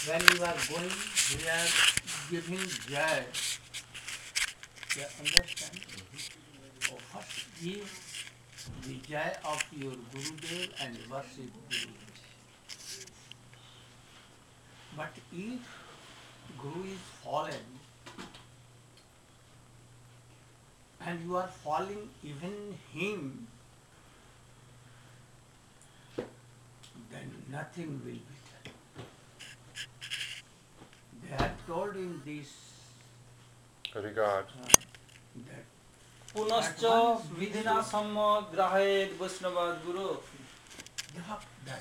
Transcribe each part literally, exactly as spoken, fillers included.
when you are going, we are giving joy. You understand? Mm-hmm. Oh, first give the joy of your Gurudev and worship Gurudev. But if Guru is fallen, and you are following even him, then nothing will be done. They have told in this regard uh, that Punascha vidhina samma grahayed Vaishnavad Guru. give up that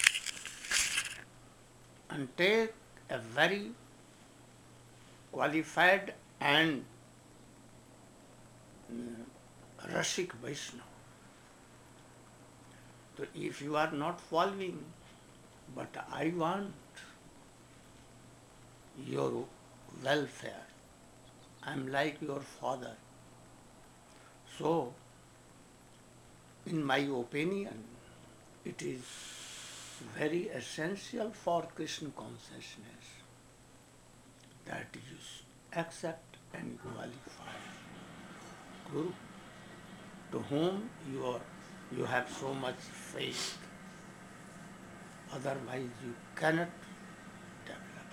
and take a very qualified and uh, Rasik Vaishnava. So if you are not following, but I want your welfare, I am like your father. So, in my opinion, it is very essential for Krishna consciousness that you accept and qualify Guru, to whom you are, you have so much faith. Otherwise, you cannot develop.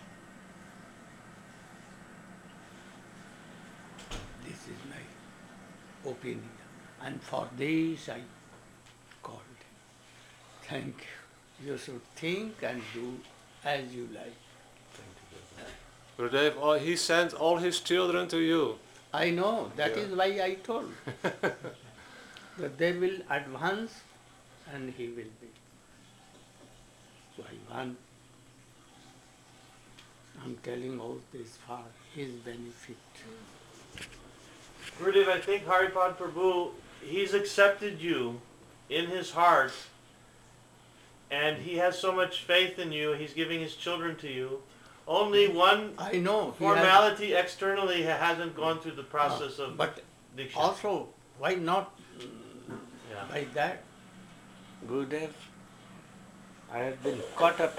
This is my opinion, and for this I called him. Thank you. You should think and do as you like. Gurudev, all, he sent all his children to you. I know, that Yeah. is why I told. That they will advance and he will be. So I want, I'm telling all this for his benefit. Gurudev, I think Haripad Prabhu, he's accepted you in his heart, and he has so much faith in you, he's giving his children to you. Only one I know. formality externally hasn't gone through the process uh, of But Diksha. also, why not Yeah. by that? Gurudev, I have been caught up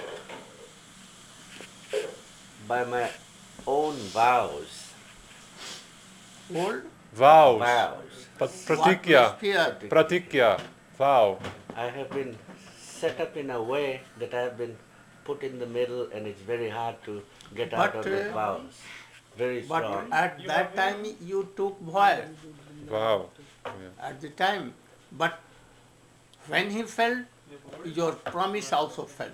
by my own vows. Old? Vows. Vows. But What pratikya. we fear. Pratikya. Vow. I have been set up in a way that I have been put in the middle, and it's very hard to get out But, of the uh, vows. Very But strong. at that time you took vow. Vow. Yeah. At the time. But when he felt, your promise also felt.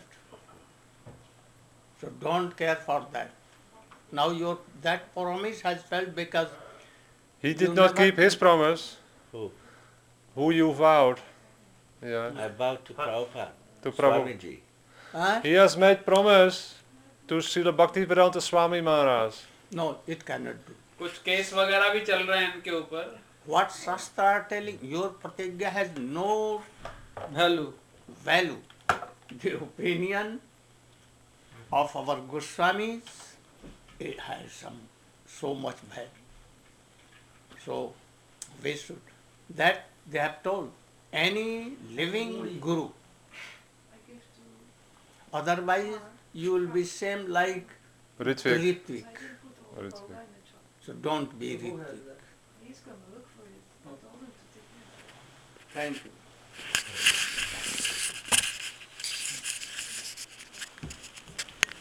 So don't care for that. Now your that promise has felt because He did You not never- keep his promise. Who? Who you vowed. Yeah. I vowed to Prabhupada, To Prabhu. Swamiji. huh? He has made promise to Srila Bhaktivedanta Swami Maharaj. No, it cannot be. कुछ case वगैरह भी चल रहे हैं इनके ऊपर. What Shastra are telling, your pratigya has no Value. value. The opinion of our Goswamis, it has some so much value. So we should, that they have told, any living guru. Otherwise you will be same like Ritvik. Ritvik. Ritvik. So don't be Ritvik. Thank you.